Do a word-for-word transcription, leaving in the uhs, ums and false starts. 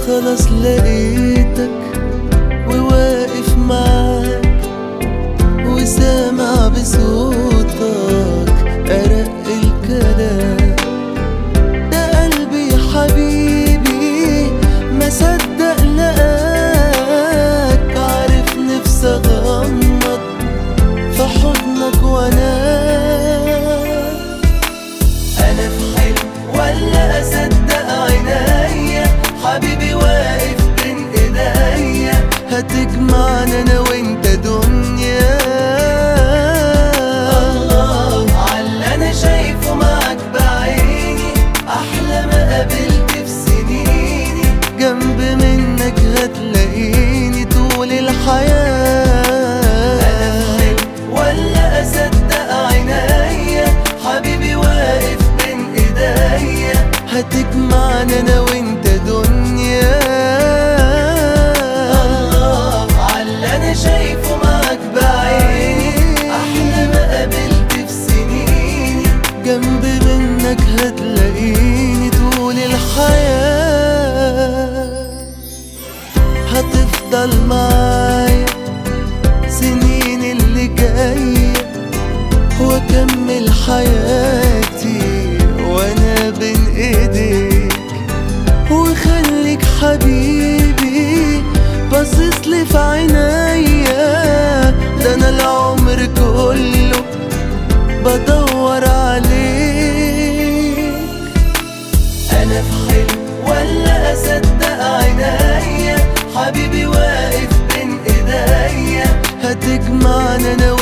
خلاص لقيتك وواقف معاك وسامع بصوتك أرق الكلام. ده قلبي يا حبيبي ما صدق لقاك، عارف نفسي أغمض في حضنك وأنام. أنا في حلم ولا أصدق عينيا، حبيبي واقف بين إيديا، هتجمعنا أنا وأنت دنيا. الله عاللي أنا شايفه معاك بعيني، أحلى ما قابلت في سنيني، جنب منك هتلاقيني طول الحياة. أنا في حلم ولا أصدق عينيا، حبيبي واقف بين إيديا، هتجمعنا أنا وأنت دنيا. الله عاللي أنا شايفه معاك بعيني، أحلى ما قابلت في سنيني، جنب منك هتلاقيني طول الحياة. هتفضل معايا سنين اللي جاية، واكمل حياتي وانا بين ايديك. وخليك حبيبي باصصلي في عينيا، ده انا العمر كله بدور عليك. انا في حلم ولا اصدق عينيا، حبيبي واقف بين ايديا، هتجمعنا انا